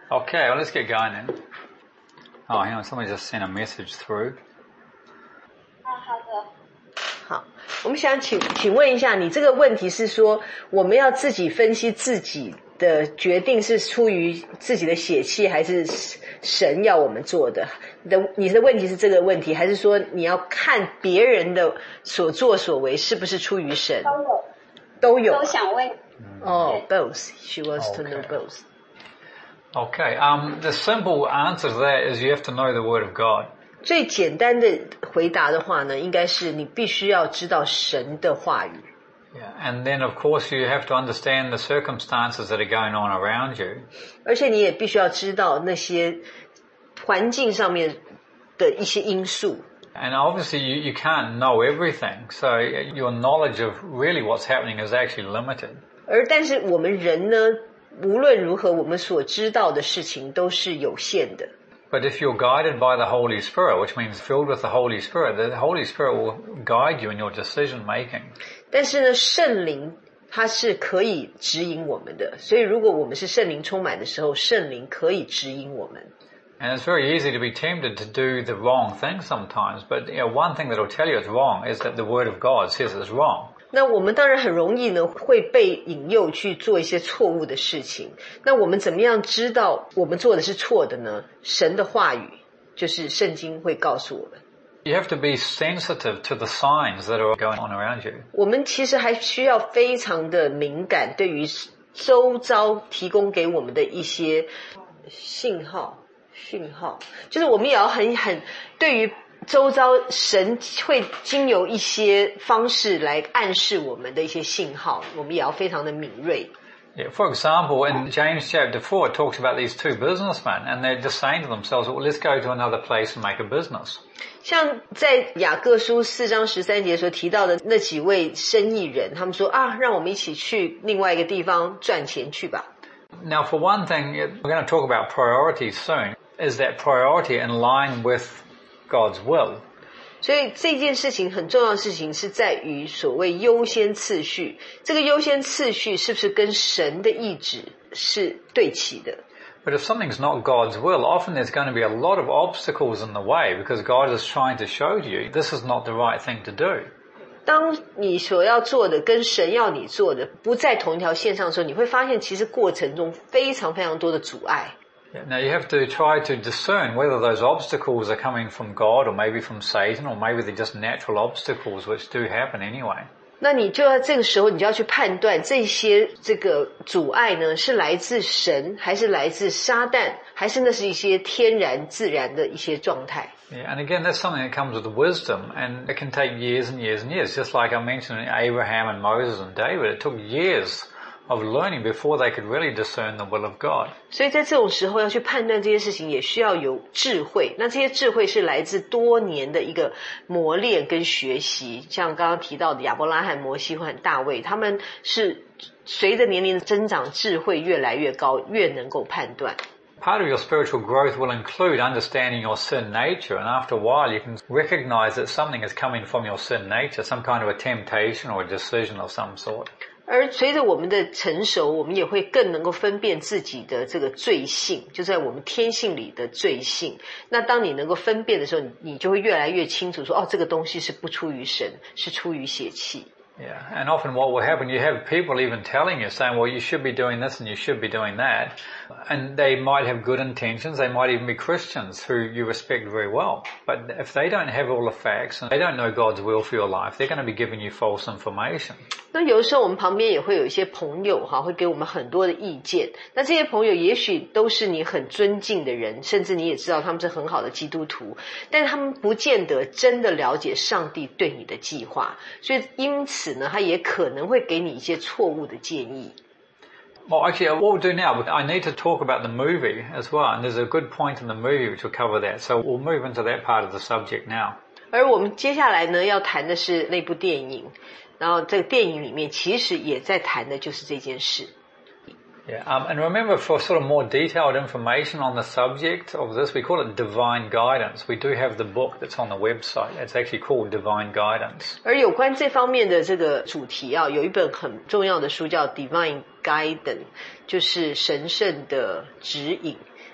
Okay, well, let's get going then. Oh, hang on, somebody just sent a message through. 好的。 好，我们想请问一下，你这个问题是说我们要自己分析自己的决定是出于自己的血气，还是神要我们做的？你的问题是这个问题，还是说你要看别人的所作所为是不是出于神？都有。 都想问。 both. She wants to know both. Okay, the simple answer to that is you have to know the Word of God. 最简单的回答的话呢，应该是你必须要知道神的话语。 Yeah, and then of course you have to understand the circumstances that are going on around you. 而且你也必须要知道那些环境上面的一些因素。 And obviously you can't know everything, so your knowledge of really what's happening is actually limited. 但是我们人呢，无论如何我们所知道的事情都是有限的。 But if you're guided by the Holy Spirit, which means filled with the Holy Spirit will guide you in your decision making. 但是呢，圣灵它是可以指引我们的，所以如果我们是圣灵充满的时候，圣灵可以指引我们。 And it's very easy to be tempted to do the wrong thing sometimes, but one thing that will tell you it's wrong is that the Word of God says it's wrong. 那我们当然很容易呢会被引诱去做一些错误的事情。那我们怎么样知道我们做的是错的呢？神的话语就是圣经会告诉我们。 You have to be sensitive to the signs that are going on around you. 我们其实还需要非常的敏感，对于周遭提供给我们的一些讯号，就是我们也要很对于周遭神会经由一些方式来暗示我们的一些信号，我们也要非常的敏锐。 Yeah, for example, in James chapter 4, it talks about these two businessmen, and they're just saying to themselves, well, let's go to another place and make a business. 像在雅各书4章13节所提到的那几位生意人，他们说让我们一起去另外一个地方赚钱去吧。 Now, for one thing, we're going to talk about priorities soon. Is that priority in line with God's will? 所以这件事情很重要的事情是在于所谓优先次序，这个优先次序是不是跟神的意志是对齐的？ But if something's not God's will, often there's going to be a lot of obstacles in the way because God is trying to show you this is not the right thing to do. 当你所要做的跟神要你做的不在同一条线上的时候，你会发现其实过程中非常非常多的阻碍。 Now you have to try to discern whether those obstacles are coming from God or maybe from Satan or maybe they're just natural obstacles which do happen anyway. 那你就要这个时候你就要去判断这个阻碍呢是来自神还是来自撒旦，还是那是一些天然自然的一些状态。 Yeah, and again, that's something that comes with wisdom, and it can take years and years and years. Just like I mentioned Abraham and Moses and David, it took years of learning before they could really discern the will of God. 所以在这种时候要去判断这些事情也需要有智慧，那这些智慧是来自多年的一个磨练跟学习，像刚刚提到的亚伯拉罕、摩西和大卫，他们是随着年龄的增长，智慧越来越高，越能够判断。 Part of your spiritual growth will include understanding your sin nature, and after a while you can recognize that something is coming from your sin nature, some kind of a temptation or a decision of some sort. 而随着我们的成熟，我们也会更能够分辨自己的这个罪性，就在我们天性里的罪性。那当你能够分辨的时候，你就会越来越清楚说，这个东西是不出于神，是出于血气。 Yeah, and often what will happen, you have people even telling you, saying, well, you should be doing this and you should be doing that. And they might have good intentions, they might even be Christians who you respect very well. But if they don't have all the facts and they don't know God's will for your life, they're going to be giving you false information. 那有的时候我们旁边也会有一些朋友会给我们很多的意见，那这些朋友也许都是你很尊敬的人，甚至你也知道他们是很好的基督徒，但是他们不见得真的了解上帝对你的计划，所以因此呢，他也可能会给你一些错误的建议。 Well, actually, what we'll do now, I need to talk about the movie as well, and there's a good point in the movie which will cover that. So we'll move into that part of the subject now. 而我们接下来呢要谈的是那部电影，然后这个电影里面其实也在谈的就是这件事。 Yeah, and remember, for sort of more detailed information on the subject of this, we call it Divine Guidance. We do have the book that's on the website. It's actually called Divine Guidance. 而有关这方面的这个主题有一本很重要的书叫 Divine Guidance， 就是神圣的指引。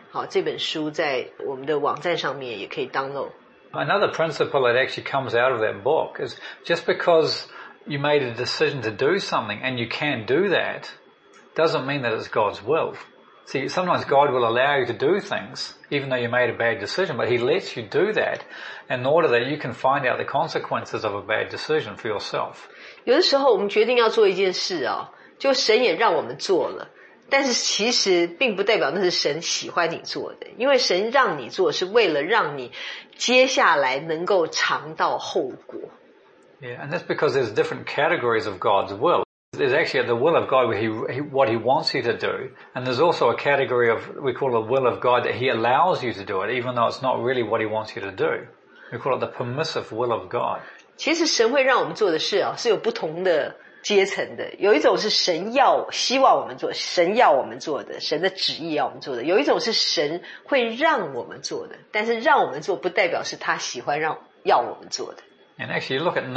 好，这本书在我们的网站上面也可以 download。 Another principle that actually comes out of that book is just because you made a decision to do something and you can do that doesn't mean that it's God's will. See, sometimes God will allow you to do things even though you made a bad decision, but He lets you do that in order that you can find out the consequences of a bad decision for yourself. 有的时候我们决定要做一件事啊，就神也让我们做了，但是其实并不代表那是神喜欢你做的，因为神让你做是为了让你接下来能够尝到后果。 Yeah, and that's because there's different categories of God's will. There's actually the will of God where what He wants you to do, and there's also a category of, we call the will of God, that He allows you to do it, even though it's not really what He wants you to do. We call it the permissive will of God. 其实神会让我们做的事啊，是有不同的阶层的。有一种是神希望我们做，神要我们做的，神的旨意要我们做的；有一种是神会让我们做的，但是让我们做不代表是他喜欢要我们做的。 And actually, you look at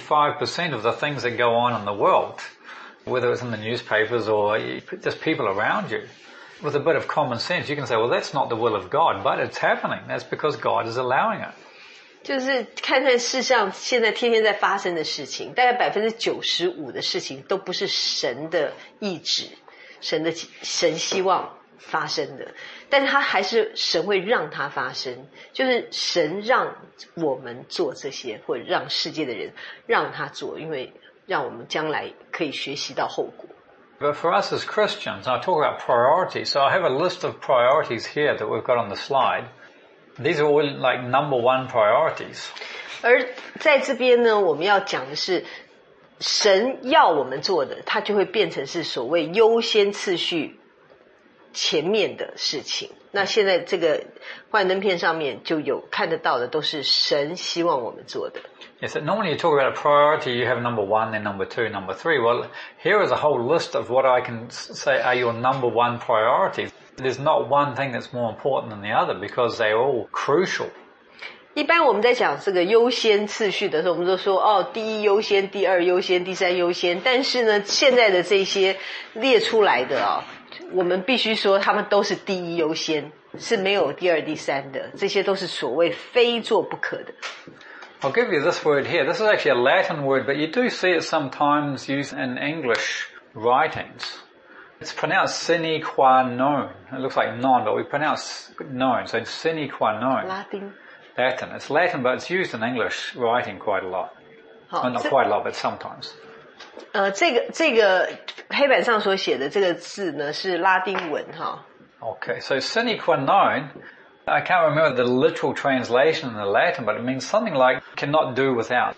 95% of the things that go on in the world, whether it's in the newspapers or just people around you, with a bit of common sense, you can say, well, that's not the will of God, but it's happening. That's because God is allowing it. 就是看看世上现在天天在发生的事情，大概95%的事情都不是神的意志，神希望发生的，但是他还是神会让它发生，就是神让我们做这些，或者让世界的人让他做，因为让我们将来可以学习到后果。 But for us as Christians, I talk about priorities. So I have a list of priorities here that we've got on the slide. These are all like number one priorities. 而在这边呢，我们要讲的是神要我们做的，它就会变成是所谓优先次序前面的事情。那现在这个幻灯片上面就有看得到的，都是神希望我们做的。 Yes, so normally you talk about a priority, you have number one, then number two, number three. Well, here is a whole list of what I can say are your number one priorities. There's not one thing that's more important than the other because they're all crucial. 一般我们在讲这个优先次序的时候，我们都说第一优先、第二优先、第三优先。但是呢，现在的这些列出来的我们必须说他们都是第一优先，是没有第二、第三的。这些都是所谓非做不可的。 I'll give you this word here. This is actually a Latin word, but you do see it sometimes used in English writings. It's pronounced sine qua non. It looks like non, but we pronounce non, so sine qua non. 拉丁。 Latin. It's Latin, but it's used in English writing quite a lot. Well, not quite a lot, but sometimes. 这个黑板上所写的这个字呢是拉丁文哈。 Okay, so sine qua non, I can't remember the literal translation in the Latin, but it means something like cannot do without.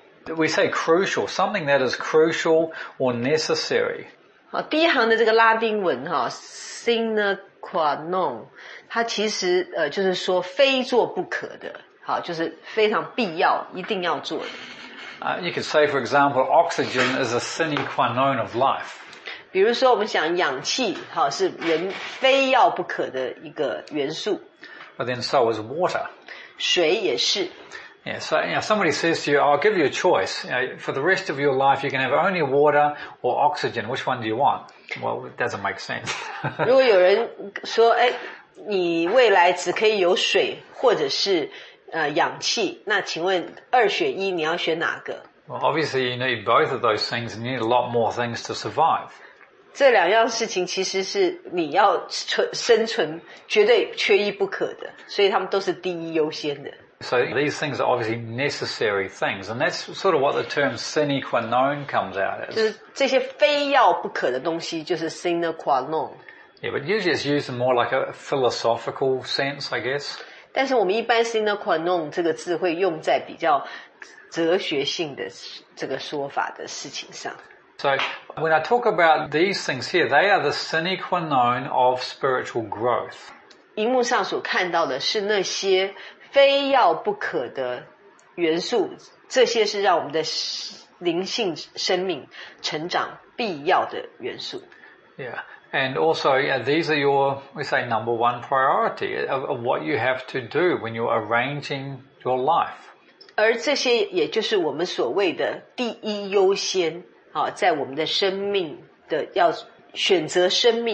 We say crucial, something that is crucial or necessary. 好，第一行的这个拉丁文sine qua non， 它其实就是说非做不可的，好，就是非常必要，一定要做的。 You could say, for example, oxygen is a sine qua non of life. 比如说，我们讲氧气，好，是人非要不可的一个元素。 But then so is water. 水也是。 Yeah, so somebody says to you, I'll give you a choice. For the rest of your life, you can have only water or oxygen. Which one do you want? Well, it doesn't make sense. 如果有人说，你未来只可以有水或者是氧气，那请问2选1，你要选哪个？ Well, obviously you need both of those things and you need a lot more things to survive. 这两样事情其实是你要生存绝对缺一不可的，所以他们都是第一优先的。 So these things are obviously necessary things, and that's sort of what the term sine qua non comes out 就 as. 是这些非要不可的东西，就是 sine qua non。 Yeah, but usually it's used in more like a philosophical sense, I guess. 但是我们一般 sine qua non 这个字会用在比较哲学性的这个说法的事情上。 So when I talk about these things here, they are the sine qua non of spiritual growth. 荧幕上所看到的是那些非要不可的元素，这些是让我们的灵性生命成长必要的元素。 Yeah. And also, these are your, we say, number one priority of what you have to do when you're arranging your life. 而这些也就是我们所谓的第一优先，在我们的生命的要选择生命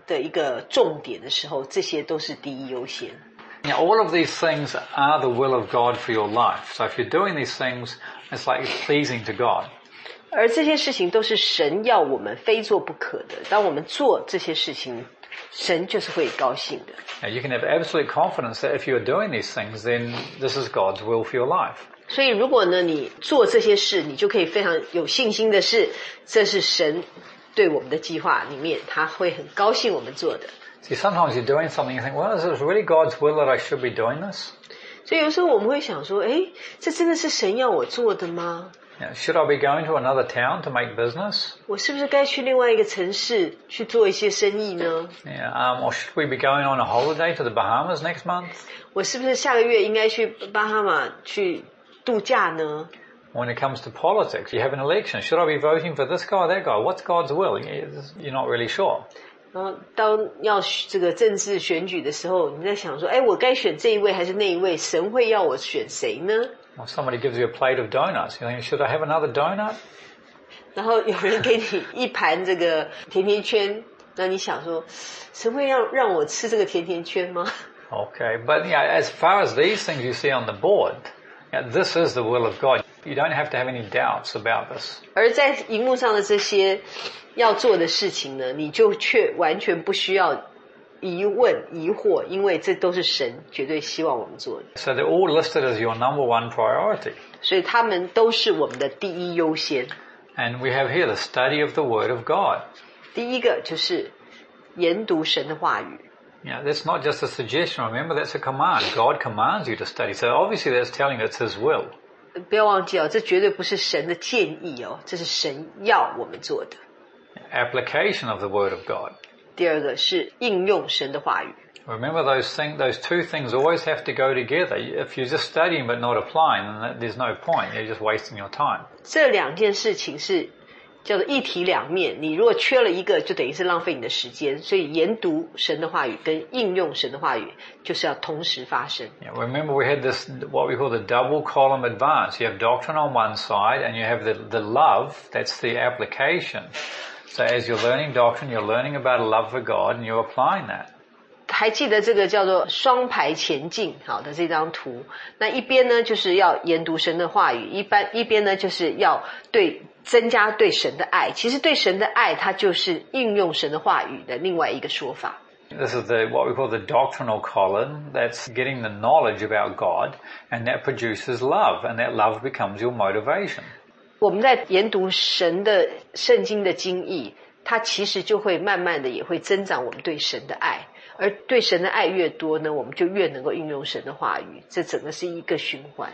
的一个重点的时候，这些都是第一优先。 Now, all of these things are the will of God for your life. So if you're doing these things, it's like it's pleasing to God. 而这些事情都是神要我们非做不可的。当我们做这些事情，神就是会高兴的。 Now, you can have absolute confidence that if you're doing these things, then this is God's will for your life. 所以如果呢你做这些事，你就可以非常有信心的是，这是神对我们的计划里面，他会很高兴我们做的。 See, sometimes you're doing something, you think, well, is this really God's will that I should be doing this? 所以有时候我们会想说，这真的是神要我做的吗？ Should I be going to another town to make business? 我是不是该去另外一个城市去做一些生意呢？ Or should we be going on a holiday to the Bahamas next month? 我是不是下个月应该去巴哈马去度假呢？ When it comes to politics, you have an election. Should I be voting for this guy or that guy? What's God's will? You're not really sure. 然后当要这个政治选举的时候，你在想说，我该选这一位还是那一位？神会要我选谁呢？ Or somebody gives you a plate of donuts. You think, should I have another donut? 然后有人给你一盘这个甜甜圈，那你想说，神会让我吃这个甜甜圈吗？ Okay, but as far as these things you see on the board, this is the will of God. You don't have to have any doubts about this. 而在荧幕上的这些要做的事情呢，你就却完全不需要疑问疑惑，因为这都是神绝对希望我们做的。 So they're all listed as your number one priority. 所以他们都是我们的第一优先。 And we have here the study of the Word of God. 第一个就是研读神的话语。 That's not just a suggestion. Remember, that's a command. God commands you to study. So obviously that's telling it's His will. 不要忘记这绝对不是神的建议这是神要我们做的。 Application of the Word of God. 第二个是应用神的话语。 Remember those two things always have to go together. If you're just studying but not applying, then there's no point. You're just wasting your time. 这两件事情是叫做一体两面，你如果缺了一个，就等于是浪费你的时间。所以研读神的话语跟应用神的话语，就是要同时发生。 Remember we had this, what we call the double column advance. You have doctrine on one side and you have the love, that's the application. So as you're learning doctrine, you're learning about a love for God and you're applying that. 还记得这个叫做双排前进好的这张图，那一边呢就是要研读神的话语，一边呢就是要增加对神的爱。其实对神的爱，它就是应用神的话语的另外一个说法。 This is what we call the doctrinal column. That's getting the knowledge about God, and that produces love, and that love becomes your motivation. 我们在研读神的圣经的经义，它其实就会慢慢的也会增长我们对神的爱。而对神的爱越多呢，我们就越能够运用神的话语，这整个是一个循环。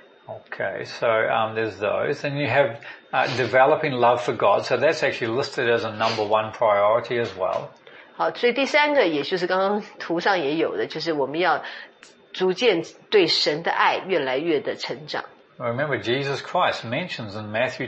Okay, so there's those, and you have developing love for God. So that's actually listed as a number one priority as well. 好，所以第三个，也就是刚刚图上也有的，就是我们要逐渐对神的爱越来越的成长。 Remember, Jesus Christ mentions in Matthew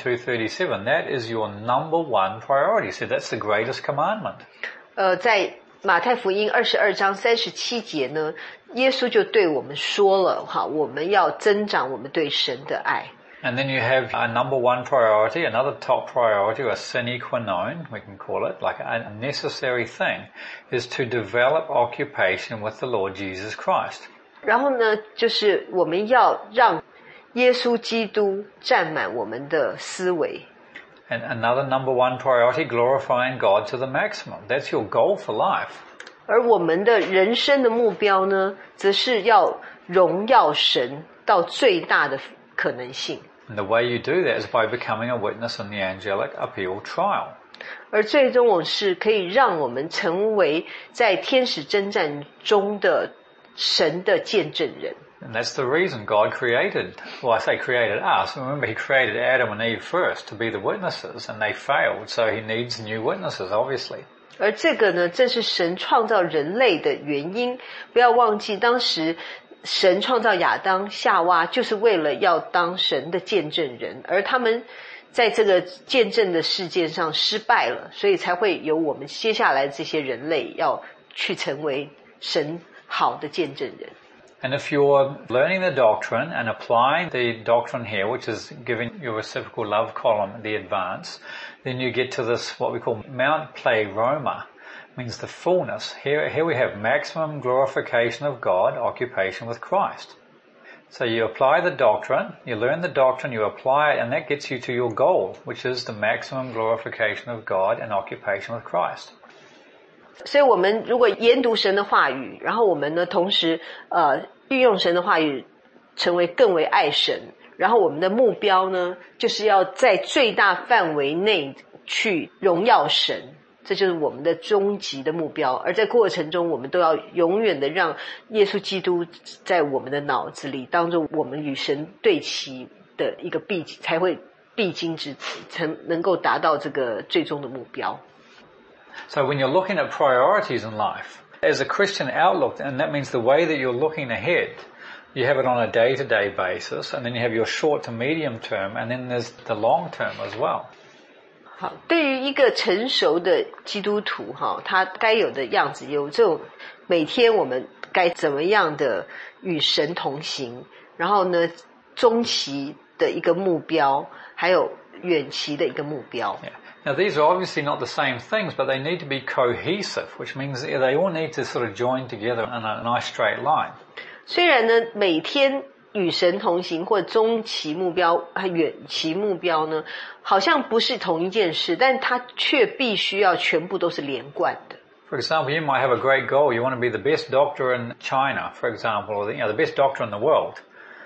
22:37, that is your number one priority. So that's the greatest commandment. 在马太福音22章37节呢，耶稣就对我们说了，我们要增长我们对神的爱。 And then you have a number one priority, another top priority, or a sine qua non, we can call it, like a necessary thing, is to develop occupation with the Lord Jesus Christ. 然后呢，就是我们要让耶稣基督占满我们的思维。 And another number one priority, glorifying God to the maximum. That's your goal for life. 而我们的人生的目标呢，则是要荣耀神到最大的可能性。 And the way you do that is by becoming a witness in the angelic appeal trial. 而最终我是可以让我们成为在天使征战中的神的见证人。 And that's the reason God created, well, I say created us. Remember, He created Adam and Eve first to be the witnesses, and they failed, so He needs new witnesses, obviously. 而这个呢，正是神创造人类的原因。不要忘记，当时神创造亚当、夏娃，就是为了要当神的见证人，而他们在这个见证的事件上失败了，所以才会有我们接下来这些人类要去成为神好的见证人。 And if you're learning the doctrine and applying the doctrine here, which is giving your reciprocal love column the advance, then you get to this, what we call Mount Pleroma. means the fullness. Here we have maximum glorification of God, occupation with Christ. So you apply the doctrine, you learn the doctrine, you apply it, and that gets you to your goal, which is the maximum glorification of God and occupation with Christ. 所以我们如果研读神的话语，然后我们呢同时运用神的话语成为更为爱神，然后我们的目标呢就是要在最大范围内去荣耀神，这就是我们的终极的目标。而在过程中我们都要永远的让耶稣基督在我们的脑子里当作我们与神对齐的一个才会必经之地，才能够达到这个最终的目标。 So when you're looking at priorities in life, as a Christian outlook, and that means the way that you're looking ahead, you have it on a day-to-day basis, and then you have your short to medium term, and then there's the long term as well. 好，对于一个成熟的基督徒他该有的样子，有这种每天我们该怎么样的与神同行，然后呢中期的一个目标，还有远期的一个目标。 Now these are obviously not the same things, but they need to be cohesive, which means they all need to sort of join together in a nice straight line. 虽然呢每天与神同行或中期目标和远期目标呢好像不是同一件事，但它却必须要全部都是连贯的。 For example, you might have a great goal. You want to be the best doctor in China, for example, or the best doctor in the world.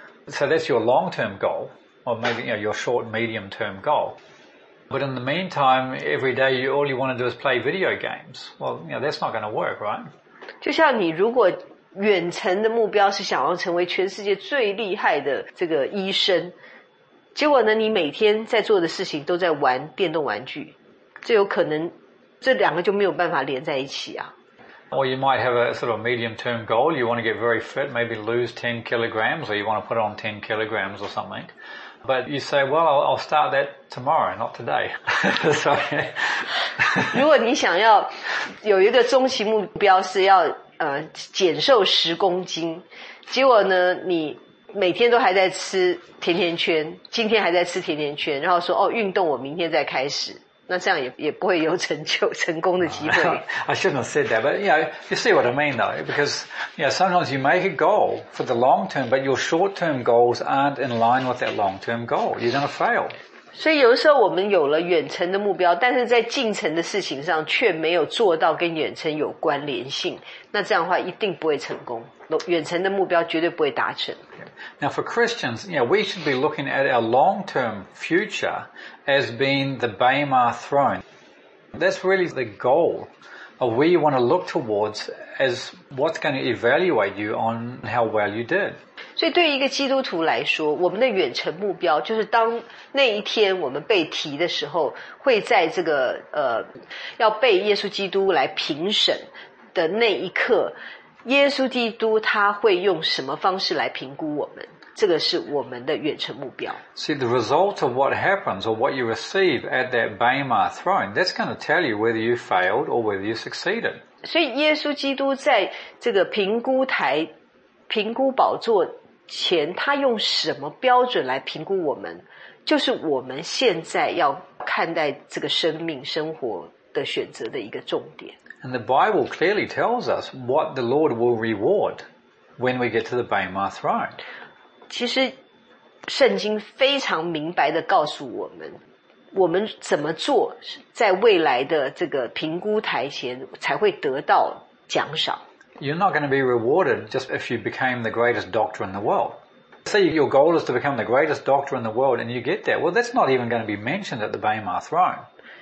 So that's your long-term goal, or maybe your short, medium-term goal. But in the meantime, every day all you want to do is play video games. Well, that's not going to work, right? 就像你如果远程的目标是想要成为全世界最厉害的这个医生，结果呢你每天在做的事情都在玩电动玩具，这有可能这两个就没有办法连在一起啊。 Or you might have a sort of medium-term goal. You want to get very fit, maybe lose 10 kilograms, or you want to put on 10 kilograms or something. But you say, well, I'll start that tomorrow, not today. Sorry. 如果你想要有一个中期目标是要减瘦10公斤，结果呢你每天都还在吃甜甜圈，今天还在吃甜甜圈，然后说运动我明天再开始，那这样也不会有成功的机会。 I shouldn't have said that, but you see what I mean though, because sometimes you make a goal for the long term, but your short-term goals aren't in line with that long-term goal. You're going to fail. 所以有的时候我们有了远程的目标，但是在近程的事情上却没有做到跟远程有关联性，那这样的话一定不会成功，远程的目标绝对不会达成。 Now for Christians, we should be looking at our long-term future as being the Bema throne. That's really the goal of where you want to look towards as what's going to evaluate you on how well you did. 所以对于一个基督徒来说，我们的远程目标就是当那一天我们被提的时候，会在这个要被耶稣基督来评审的那一刻，耶稣基督他会用什么方式来评估我们，这个是我们的远程目标。 See, the result of what happens or what you receive at that Bema throne, that's going to tell you whether you failed or whether you succeeded. 所以耶稣基督在这个评估宝座前，他用什么标准来评估我们，就是我们现在要看待这个生命生活的选择的一个重点。 And the Bible clearly tells us what the Lord will reward when we get to the Bema throne. 其实圣经非常明白地告诉我们怎么做在未来的这个评估台前才会得到奖赏。 You're not going to be rewarded just if you became the greatest doctor in the world. Say your goal is to become the greatest doctor in the world and you get that. Well, that's not even going to be mentioned at the Bema throne,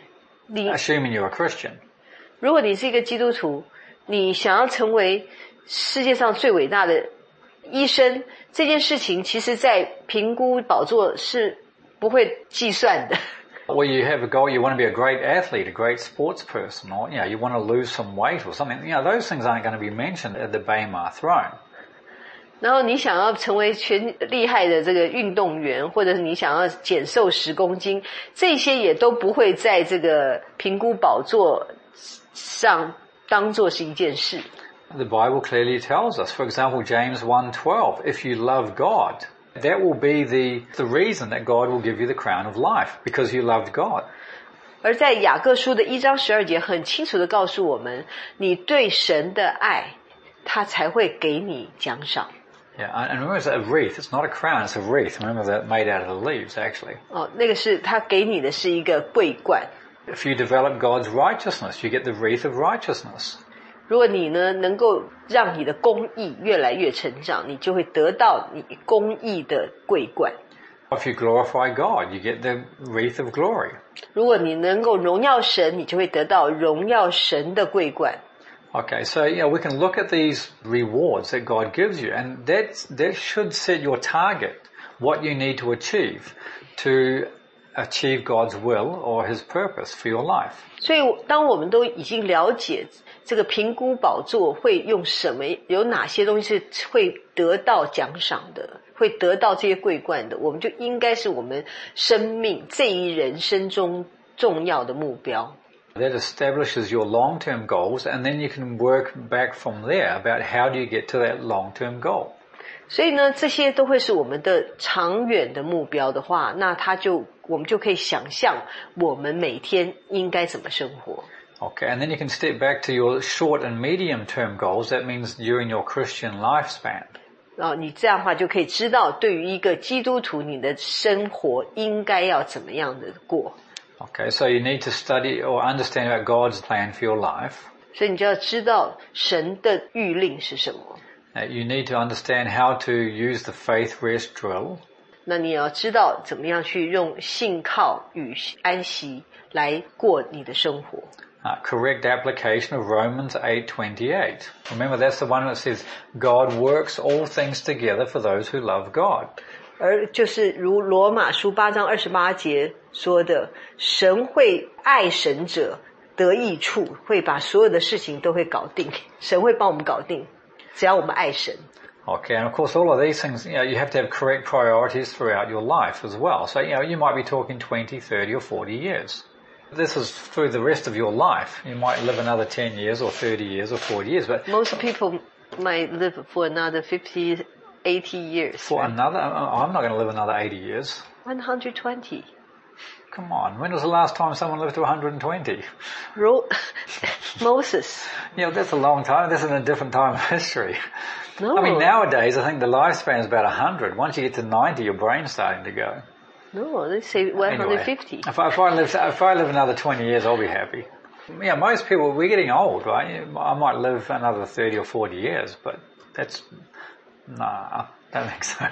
assuming you're a Christian. 如果你是一个基督徒，你想要成为世界上最伟大的医生，这件事情其实在评估宝座是不会计算的。 Or you have a goal, you want to be a great athlete, a great sports person, or you want to lose some weight or something. Those things aren't going to be mentioned at the Bema throne. 然后你想要成为全厉害的这个运动员，或者是你想要减瘦10公斤，这些也都不会在这个评估宝座上当作是一件事。 The Bible clearly tells us, for example, James 1:12, if you love God, that will be the reason that God will give you the crown of life, because you loved God. 而在雅各书的1章12节很清楚的告诉我们，你对神的爱，他才会给你奖赏。 Yeah, and remember it's a wreath. It's not a crown, it's a wreath. Remember that made out of the leaves, actually. 那个是他给你的是一个桂冠。 If you develop God's righteousness, you get the wreath of righteousness. 如果你呢能够让你的公义越来越成长，你就会得到你公义的桂冠。 If you glorify God, you get the wreath of glory. 如果你能够荣耀神，你就会得到荣耀神的桂冠。 Okay, so we can look at these rewards that God gives you, and that should set your target, what you need to achieve God's will or His purpose for your life. 所以当我们都已经了解这个评估宝座会用什么，有哪些东西是会得到奖赏的，会得到这些桂冠的，我们就应该是我们生命这一人生中重要的目标。 That establishes your long-term goals, and then you can work back from there about how do you get to that long-term goal. 所以呢，这些都会是我们的长远的目标的话，那我们就可以想象我们每天应该怎么生活。 Okay, and then you can step back to your short and medium-term goals. That means during your Christian lifespan. 你这样的话就可以知道，对于一个基督徒，你的生活应该要怎么样的过。 Okay, so you need to study or understand about God's plan for your life. 所以你就要知道神的谕令是什么。 You need to understand how to use the faith rest drill. 那你也要知道怎么样去用信靠与安息来过你的生活。 Correct application of Romans 8:28. Remember, that's the one that says God works all things together for those who love God. 而就是如罗马书8章28节说的，神会爱神者得益处，会把所有的事情都会搞定，神会帮我们搞定，只要我们爱神。 Okay, and of course all of these things, you have to have correct priorities throughout your life as well. So, you might be talking 20, 30 or 40 years. This is through the rest of your life. You might live another 10 years or 30 years or 40 years, but... Most people might live for another 50, 80 years. For right? I'm not going to live another 80 years. 120. Come on, when was the last time someone lived to 120? Moses. That's a long time. That's in a different time of history. No. I mean, nowadays, I think the lifespan is about 100. Once you get to 90, your brain's starting to go. No, they say 150. Anyway, if I live another 20 years, I'll be happy. Most people, we're getting old, right? I might live another 30 or 40 years, but I don't think so.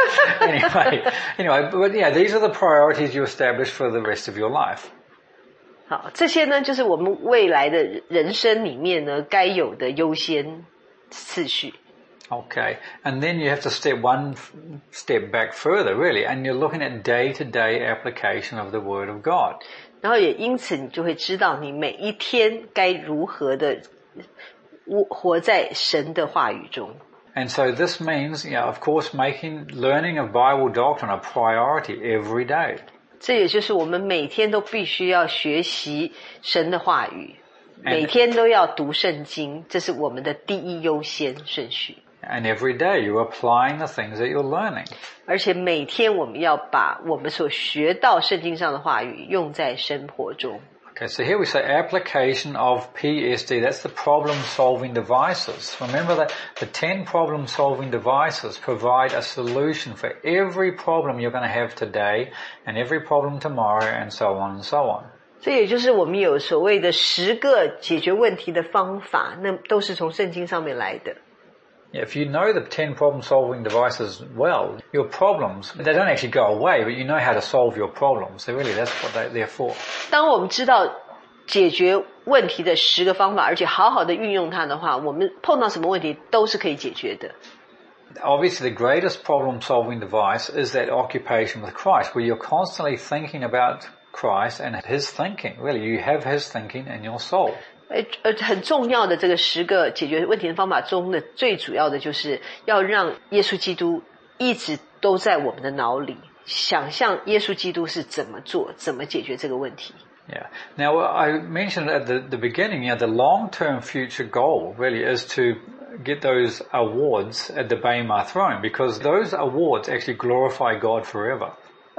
anyway, but these are the priorities you establish for the rest of your life. 好，这些呢，就是我们未来的人生里面呢该有的优先次序。 Okay, and then you have to step one step back further, really, and you're looking at day-to-day application of the Word of God. 然后也因此你就会知道你每一天该如何的活在神的话语中。 And so this means, of course, making learning of Bible doctrine a priority every day. 这也就是我们每天都必须要学习神的话语，每天都要读圣经，这是我们的第一优先顺序。 And every day you're applying the things that you're learning. 而且每天我们要把我们所学到圣经上的话语用在生活中。 Okay, so here we say application of PSD. That's the problem-solving devices. Remember that the 10 problem-solving devices provide a solution for every problem you're going to have today and every problem tomorrow and so on and so on. 这也就是我们有所谓的10个解决问题的方法，那都是从圣经上面来的。 If you know the 10 problem-solving devices well, your problems, they don't actually go away, but you know how to solve your problems. So really, that's what they're for. 当我们知道解决问题的10个方法，而且好好的运用它的话，我们碰到什么问题都是可以解决的。 Obviously, the greatest problem-solving device is that occupation with Christ, where you're constantly thinking about Christ and His thinking. Really, you have His thinking in your soul. 很重要的这个10个解决问题的方法中的最主要的就是要让耶稣基督一直都在我们的脑里，想象耶稣基督是怎么做，怎么解决这个问题。 Yeah. Now, I mentioned at the beginning, the long-term future goal really is to get those awards at the Bema throne, because those awards actually glorify God forever.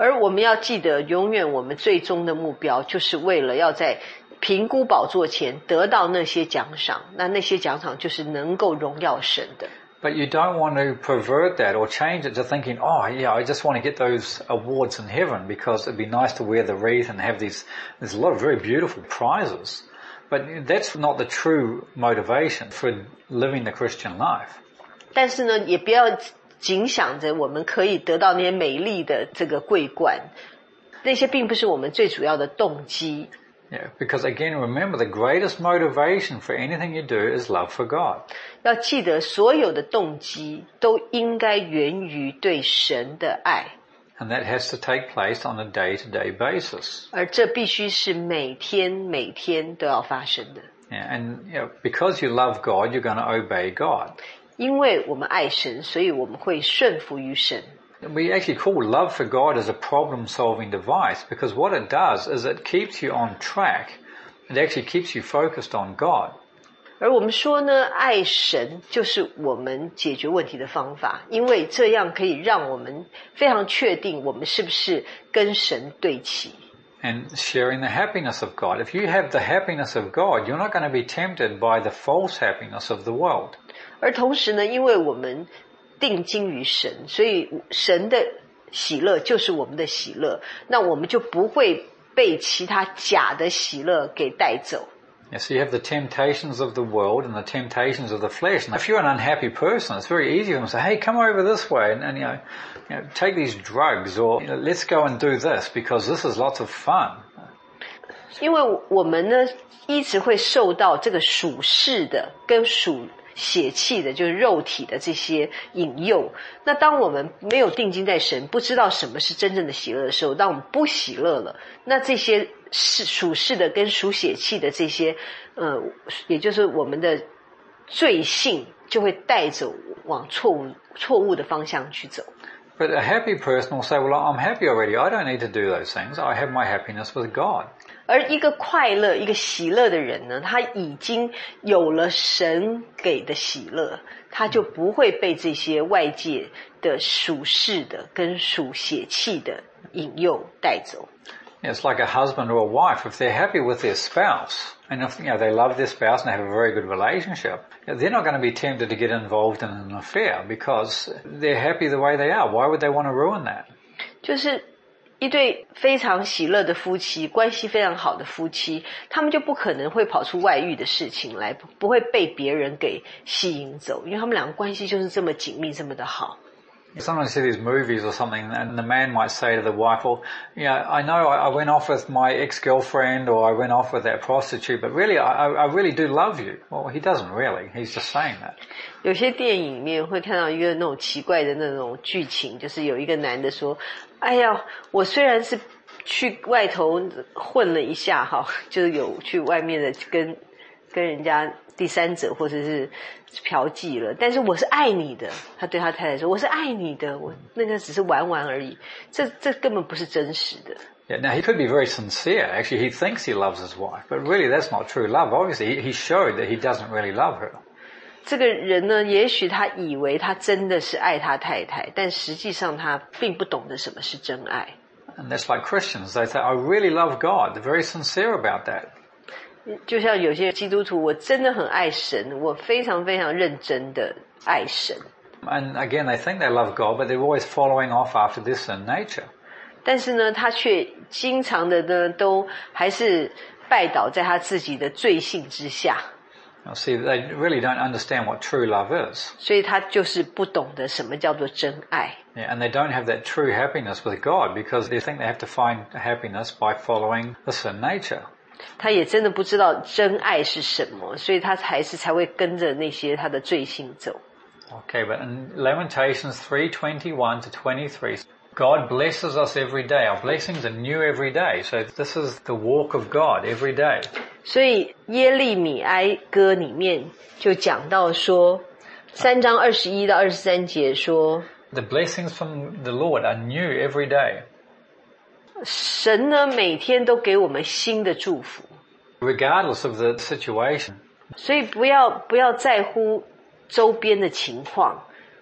而我们要记得，永远我们最终的目标就是为了要在评估宝座前得到那些奖赏，那些奖赏就是能够荣耀神的。 But you don't want to pervert that or change it to thinking, oh yeah, I just want to get those awards in heaven because it'd be nice to wear the wreath and have there's a lot of very beautiful prizes. But that's not the true motivation for living the Christian life. 但是呢，也不要仅想着我们可以得到那些美丽的这个桂冠，那些并不是我们最主要的动机。 Yeah, because again, remember the greatest motivation for anything you do is love for God. 要记得，所有的动机都应该源于对神的爱。 And that has to take place on a day-to-day basis. 而这必须是每天都要发生的。 Yeah, and because you love God, you're going to obey God. 因为我们爱神，所以我们会顺服于神。 We actually call love for God as a problem-solving device because what it does is it keeps you on track. It actually keeps you focused on God. 而我们说呢，爱神就是我们解决问题的方法，因为这样可以让我们非常确定我们是不是跟神对齐。 And sharing the happiness of God. If you have the happiness of God, you're not going to be tempted by the false happiness of the world. 而同时呢，因为我们定睛于神，所以神的喜乐就是我们的喜乐，那我们就不会被其他假的喜乐给带走。 Yes, so you have the temptations of the world and the temptations of the flesh. And if you're an unhappy person, it's very easy for them to say, hey, come over this way and take these drugs or let's go and do this because this is lots of fun. 因为我们呢一直会受到这个属世的跟属血气的，就是肉体的这些引诱。那当我们没有定睛在神，不知道什么是真正的喜乐的时候，当我们不喜乐了，那这些属世的跟属血气的这些也就是我们的罪性就会带走往错误的方向去走。 But a happy person will say, well, I'm happy already. I don't need to do those things. I have my happiness with God. 而一个快乐一个喜乐的人呢，他已经有了神给的喜乐，他就不会被这些外界的属世的跟属血气的引诱带走。 It's like a husband or a wife. If they're happy with their spouse, and if they love their spouse and have a very good relationship, they're not going to be tempted to get involved in an affair because they're happy the way they are. Why would they want to ruin that? 就是一对非常喜乐的夫妻，关系非常好的夫妻，他们就不可能会跑出外遇的事情来，不会被别人给吸引走，因为他们两个关系就是这么紧密，这么的好。 Sometimes you see these movies or something and the man might say to the wife, well, I know I went off with my ex-girlfriend or I went off with that prostitute, but really I really do love you. Well, he doesn't really. He's just saying that. 有些电影里面会看到一个那种奇怪的那种剧情，就是有一个男的说，哎呀，我虽然是去外头混了一下哈，就是有去外面的跟人家第三者或者是嫖妓了，但是我是爱你的。他对他太太说，我是爱你的，我那个只是玩玩而已，这根本不是真实的。 Yeah, now he could be very sincere. Actually, he thinks he loves his wife, but really that's not true love. Obviously, he showed that he doesn't really love her. 这个人呢，也许他以为他真的是爱他太太，但实际上他并不懂得什么是真爱。 And that's like Christians. They say, I really love God. They're very sincere about that. 就像有些基督徒，我真的很爱神，我非常非常认真的爱神。 And again, they think they love God, but they're always following off after their sin nature. 但是呢，他却经常的呢，都还是拜倒在他自己的罪性之下。 See, they really don't understand what true love is. 所以他就是不懂得什么叫做真爱。 Yeah, and they don't have that true happiness with God because they think they have to find happiness by following the sin nature. 他也真的不知道真爱是什么，所以他才会跟着那些他的罪性走。 Okay, but in Lamentations 3:21 to 23, God blesses us every day. Our blessings are new every day. So this is the walk of God every day. 所以耶利米哀歌里面就讲到说，3章21到23节说 The blessings from the Lord are new every day. 神呢每天都给我们新的祝福， Regardless of the situation. 所以不要在乎周边的情况，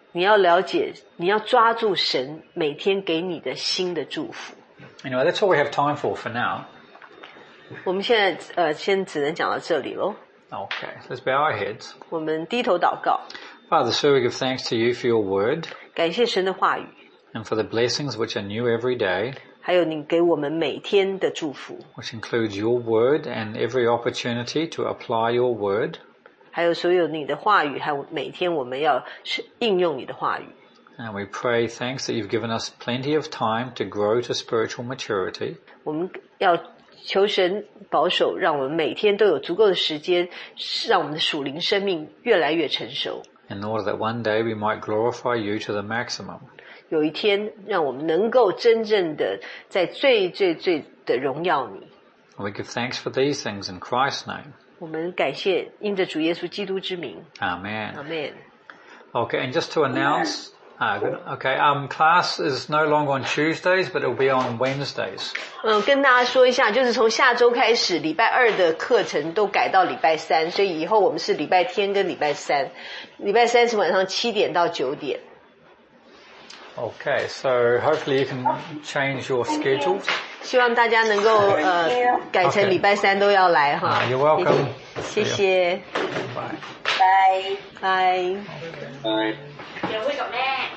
你要了解，你要抓住神每天给你的新的祝福。 Anyway, that's all we have time for now. 我们现在先只能讲到这里咯。 Okay, so let's bow our heads. 我们低头祷告， Father, so we give thanks to you for your word 感谢神的话语， and for the blessings which are new every day, 还有你给我们每天的祝福， which includes your word and every opportunity to apply your word. 还有所有你的话语，还有每天我们要应用你的话语。 And we pray, thanks that you've given us plenty of time to grow to spiritual maturity. 我们要求神保守，让我们每天都有足够的时间，让我们的属灵生命越来越成熟。 In order that one day we might glorify you to the maximum. 有一天，让我们能够真正的在最的荣耀你。 And we give thanks for these things in Christ's name. 我们感谢，因着主耶稣基督之名， Amen. 阿们。 Okay, and just to announce, class is no longer on Tuesdays, but it will be on Wednesdays. 跟大家说一下，就是从下周开始，礼拜二的课程都改到礼拜三，所以以后我们是礼拜天跟礼拜三。礼拜三是晚上7点到9点。 Okay, so hopefully you can change your schedules. 希望大家能够改成礼拜三都要来哈。 You're welcome. 谢谢， Bye. 拜。 拜。 เดี๋ยวคุยกับแม่